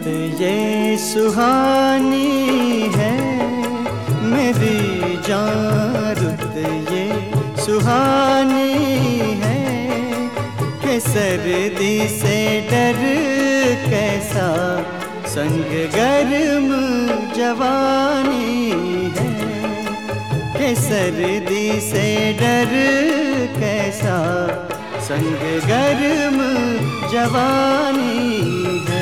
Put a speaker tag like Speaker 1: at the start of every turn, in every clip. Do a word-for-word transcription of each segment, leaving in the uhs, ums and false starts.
Speaker 1: रुत ये सुहानी है मेरी जान, रुत ये सुहानी है कि सर्दी से डर कैसा संग गर्म जवानी है, कि सर्दी से डर कैसा संग गर्म जवानी है।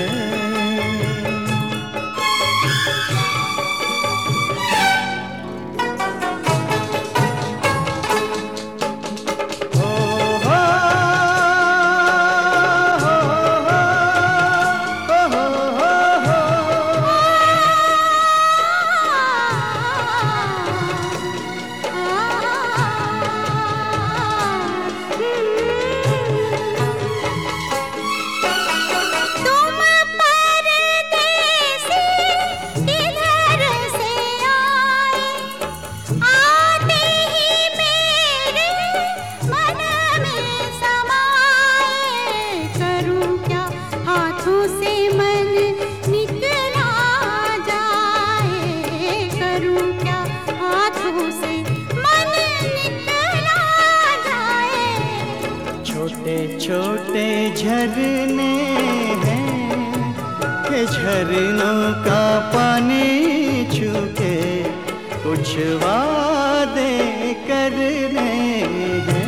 Speaker 1: छोटे छोटे झरने हैं कि झरनों का पानी छू के कुछ वादे करने हैं।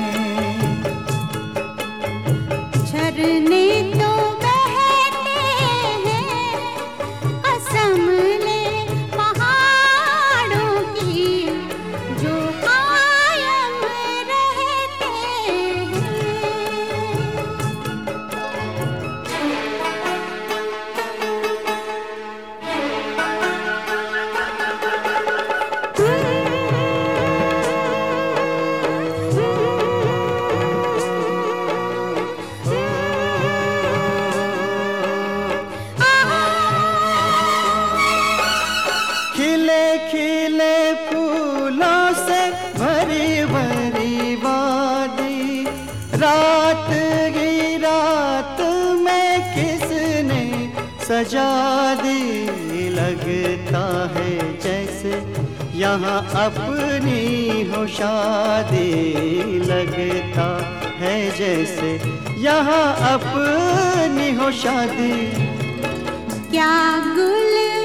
Speaker 2: झरने तो बहते हैं कसम ले पहाड़ों की, जो कायम रहते हैं।
Speaker 1: खिले खिले फूलों से भरी भरी वादी, रात की रात में किसने सजा दी, लगता है जैसे यहाँ अपनी हो शादी, लगता है जैसे यहाँ अपनी हो शादी।
Speaker 2: क्या गुल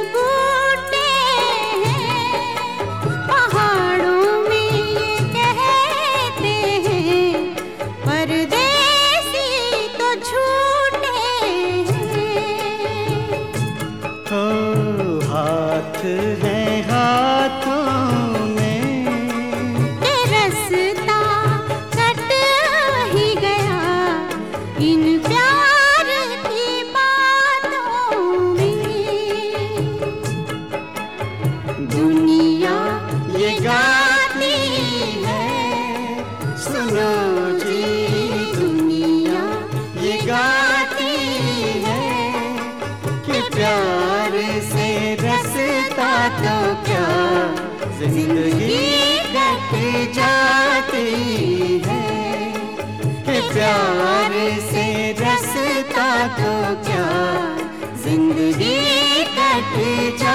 Speaker 1: हाथ है हाथों में
Speaker 2: के रास्ता कट ही गया इन प्यार की बातों में। दुनिया ये गाती है, सुनो जी दुनिया ये गाती है कि प्यार से रसता तो क्या जिंदगी कट जाती है, कि प्यार से रसता तो क्या जिंदगी कट जाती है।